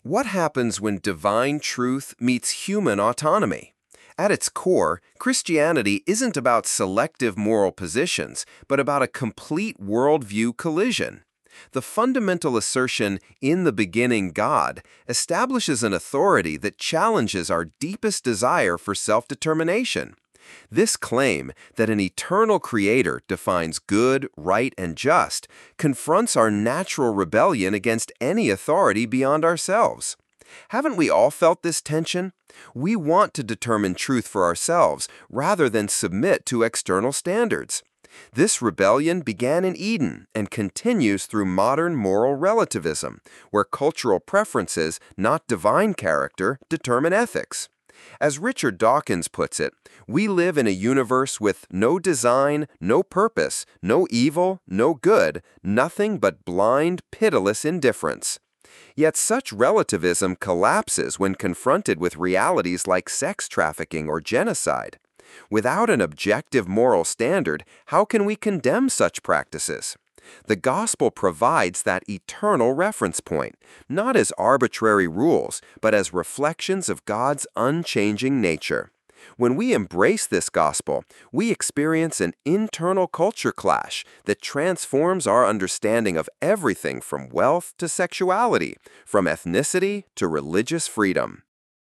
What happens when divine truth meets human autonomy? At its core, Christianity isn't about selective moral positions, but about a complete worldview collision. The fundamental assertion, "in the beginning God," establishes an authority that challenges our deepest desire for self-determination. This claim that an eternal creator defines good, right, and just confronts our natural rebellion against any authority beyond ourselves. Haven't we all felt this tension? We want to determine truth for ourselves rather than submit to external standards. This rebellion began in Eden and continues through modern moral relativism, where cultural preferences, not divine character, determine ethics. As Richard Dawkins puts it, we live in a universe with no design, no purpose, no evil, no good, nothing but blind, pitiless indifference. Yet such relativism collapses when confronted with realities like sex trafficking or genocide. Without an objective moral standard, how can we condemn such practices? The gospel provides that eternal reference point, not as arbitrary rules, but as reflections of God's unchanging nature. When we embrace this gospel, we experience an internal culture clash that transforms our understanding of everything from wealth to sexuality, from ethnicity to religious freedom.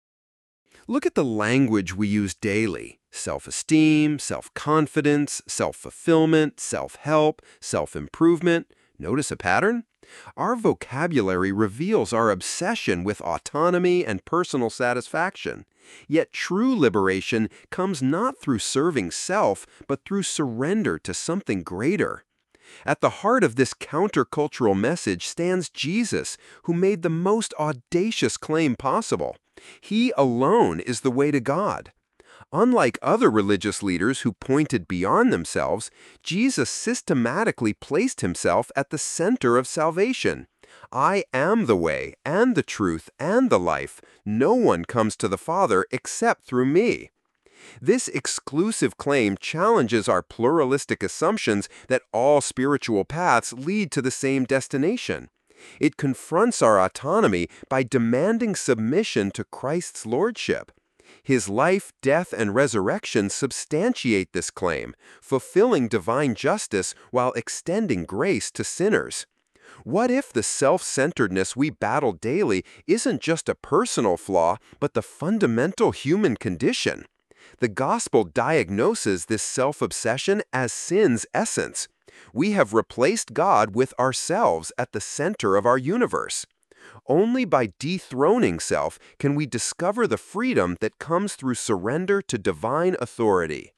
Look at the language we use daily: self-esteem, self-confidence, self-fulfillment, self-help, self-improvement. Notice a pattern? Our vocabulary reveals our obsession with autonomy and personal satisfaction. Yet true liberation comes not through serving self, but through surrender to something greater. At the heart of this countercultural message stands Jesus, who made the most audacious claim possible. He alone is the way to God. Unlike other religious leaders who pointed beyond themselves, Jesus systematically placed himself at the center of salvation. "I am the way and the truth and the life. No one comes to the Father except through me." This exclusive claim challenges our pluralistic assumptions that all spiritual paths lead to the same destination. It confronts our autonomy by demanding submission to Christ's lordship. His life, death, and resurrection substantiate this claim, fulfilling divine justice while extending grace to sinners. What if the self-centeredness we battle daily isn't just a personal flaw, but the fundamental human condition? The gospel diagnoses this self-obsession as sin's essence. We have replaced God with ourselves at the center of our universe. Only by dethroning self can we discover the freedom that comes through surrender to divine authority.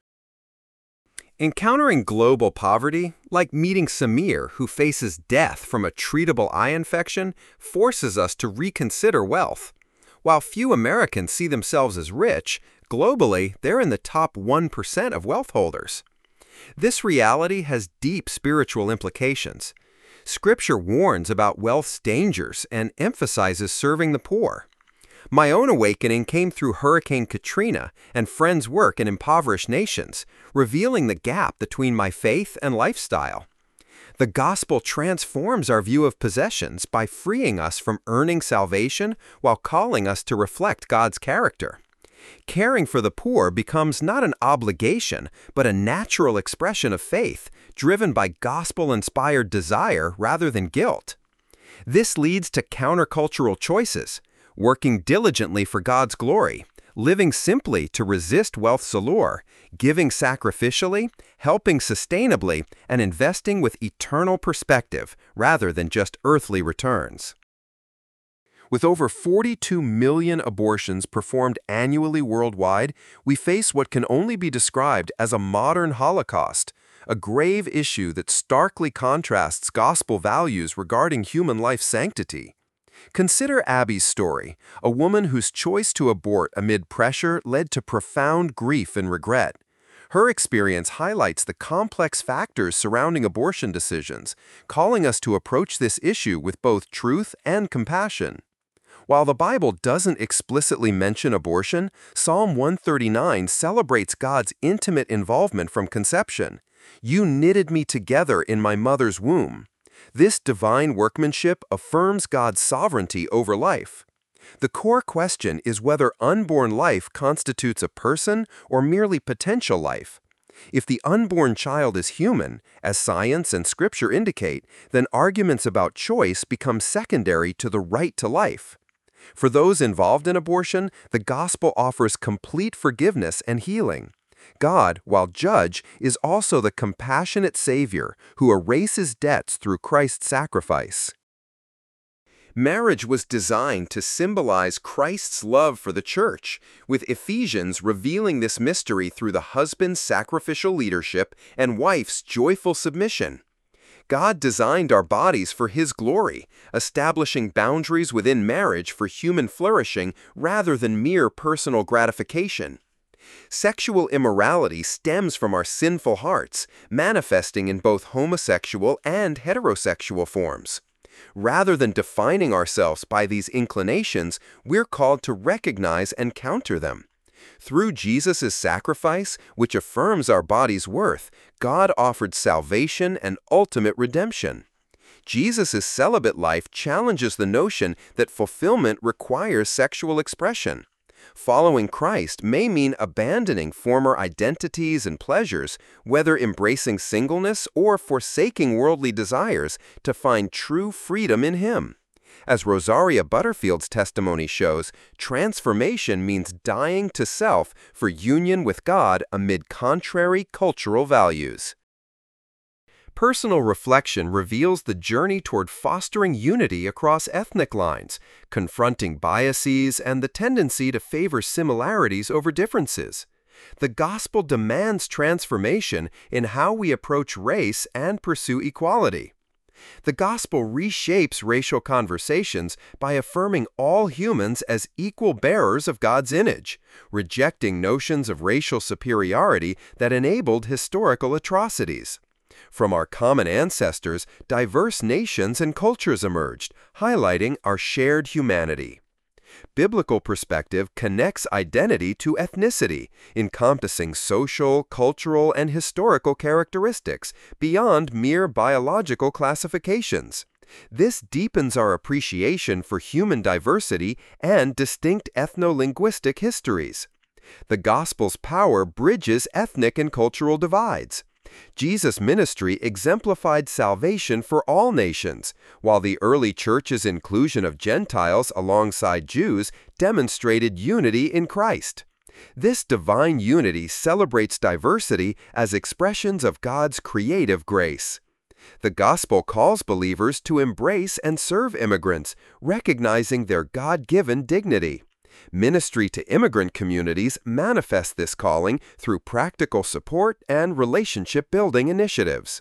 Encountering global poverty, like meeting Samir, who faces death from a treatable eye infection, forces us to reconsider wealth. While few Americans see themselves as rich, globally, they're in the top 1% of wealth holders. This reality has deep spiritual implications. Scripture warns about wealth's dangers and emphasizes serving the poor. My own awakening came through Hurricane Katrina and friends' work in impoverished nations, revealing the gap between my faith and lifestyle. The gospel transforms our view of possessions by freeing us from earning salvation while calling us to reflect God's character. Caring for the poor becomes not an obligation, but a natural expression of faith, driven by gospel-inspired desire rather than guilt. This leads to countercultural choices: working diligently for God's glory, living simply to resist wealth's allure, giving sacrificially, helping sustainably, and investing with eternal perspective rather than just earthly returns. With over 42 million abortions performed annually worldwide, we face what can only be described as a modern Holocaust, a grave issue that starkly contrasts gospel values regarding human life sanctity. Consider Abby's story, a woman whose choice to abort amid pressure led to profound grief and regret. Her experience highlights the complex factors surrounding abortion decisions, calling us to approach this issue with both truth and compassion. While the Bible doesn't explicitly mention abortion, Psalm 139 celebrates God's intimate involvement from conception. "You knitted me together in my mother's womb." This divine workmanship affirms God's sovereignty over life. The core question is whether unborn life constitutes a person or merely potential life. If the unborn child is human, as science and scripture indicate, then arguments about choice become secondary to the right to life. For those involved in abortion, the gospel offers complete forgiveness and healing. God, while judge, is also the compassionate Savior who erases debts through Christ's sacrifice. Marriage was designed to symbolize Christ's love for the church, with Ephesians revealing this mystery through the husband's sacrificial leadership and wife's joyful submission. God designed our bodies for His glory, establishing boundaries within marriage for human flourishing rather than mere personal gratification. Sexual immorality stems from our sinful hearts, manifesting in both homosexual and heterosexual forms. Rather than defining ourselves by these inclinations, we're called to recognize and counter them. Through Jesus' sacrifice, which affirms our body's worth, God offered salvation and ultimate redemption. Jesus' celibate life challenges the notion that fulfillment requires sexual expression. Following Christ may mean abandoning former identities and pleasures, whether embracing singleness or forsaking worldly desires to find true freedom in Him. As Rosaria Butterfield's testimony shows, transformation means dying to self for union with God amid contrary cultural values. Personal reflection reveals the journey toward fostering unity across ethnic lines, confronting biases and the tendency to favor similarities over differences. The gospel demands transformation in how we approach race and pursue equality. The gospel reshapes racial conversations by affirming all humans as equal bearers of God's image, rejecting notions of racial superiority that enabled historical atrocities. From our common ancestors, diverse nations and cultures emerged, highlighting our shared humanity. Biblical perspective connects identity to ethnicity, encompassing social, cultural, and historical characteristics beyond mere biological classifications. This deepens our appreciation for human diversity and distinct ethno-linguistic histories. The gospel's power bridges ethnic and cultural divides. Jesus' ministry exemplified salvation for all nations, while the early church's inclusion of Gentiles alongside Jews demonstrated unity in Christ. This divine unity celebrates diversity as expressions of God's creative grace. The gospel calls believers to embrace and serve immigrants, recognizing their God-given dignity. Ministry to immigrant communities manifests this calling through practical support and relationship-building initiatives.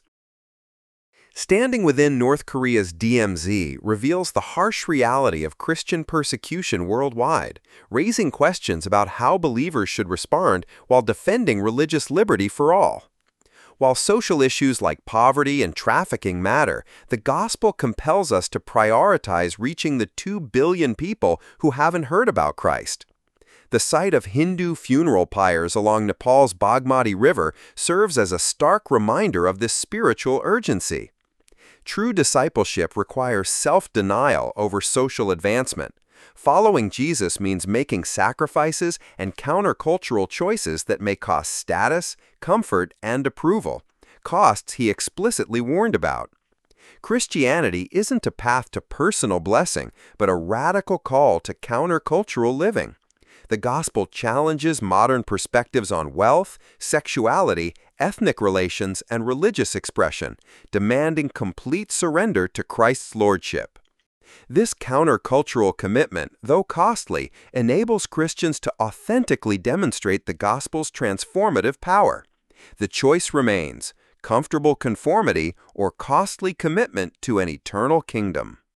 Standing within North Korea's DMZ reveals the harsh reality of Christian persecution worldwide, raising questions about how believers should respond while defending religious liberty for all. While social issues like poverty and trafficking matter, the gospel compels us to prioritize reaching the 2 billion people who haven't heard about Christ. The sight of Hindu funeral pyres along Nepal's Bagmati River serves as a stark reminder of this spiritual urgency. True discipleship requires self-denial over social advancement. Following Jesus means making sacrifices and countercultural choices that may cost status, comfort, and approval, costs He explicitly warned about. Christianity isn't a path to personal blessing, but a radical call to countercultural living. The gospel challenges modern perspectives on wealth, sexuality, ethnic relations, and religious expression, demanding complete surrender to Christ's lordship. This countercultural commitment, though costly, enables Christians to authentically demonstrate the gospel's transformative power. The choice remains: comfortable conformity or costly commitment to an eternal kingdom.